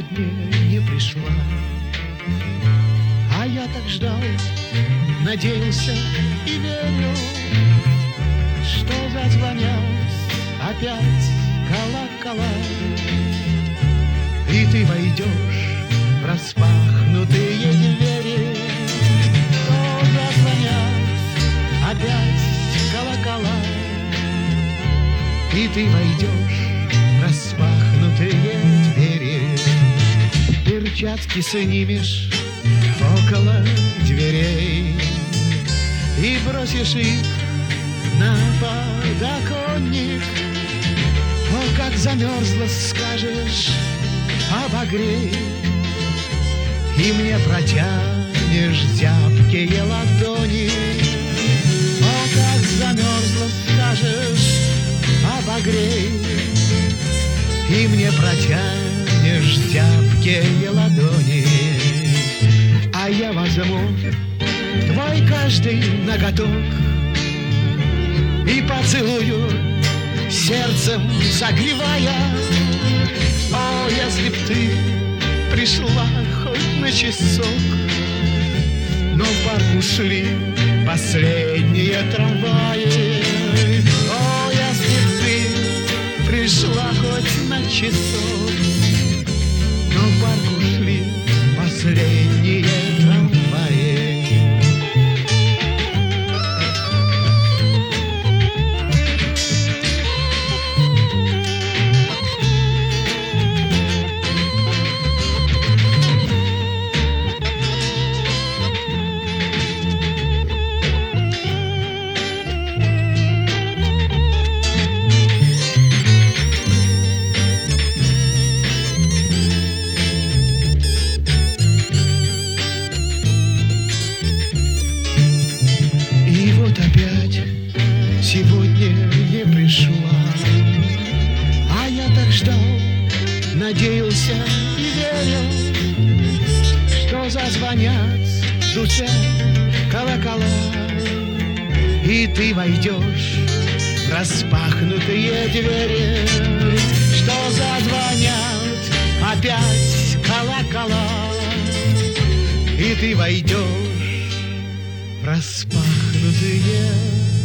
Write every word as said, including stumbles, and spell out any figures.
сегодня не пришла. А я так ждал, надеялся и верил, что зазвонят опять колокола, и ты войдешь в распахнутые двери. Что зазвонят опять колокола, и ты войдешь в распахнутые двери. Перчатки снимешь около дверей и бросишь их на подоконник. О, как замерзла, скажешь, обогрей, и мне протянешь зябкие ладони. О, как замерзла, скажешь, обогрей, и мне протянешь зябкие ладони. А я возьму твой каждый ноготок и поцелую, сердцем согревая. О, если б ты пришла хоть на часок, но в парк ушли последние трамваи. О, если б ты пришла хоть на часок, но в парк ушли последние трамваи. Сегодня не пришла, а я так ждал, надеялся и верил, что зазвонят в душе колокола, и ты войдешь в распахнутые двери. Что зазвонят опять колокола, и ты войдешь в распахнутые двери.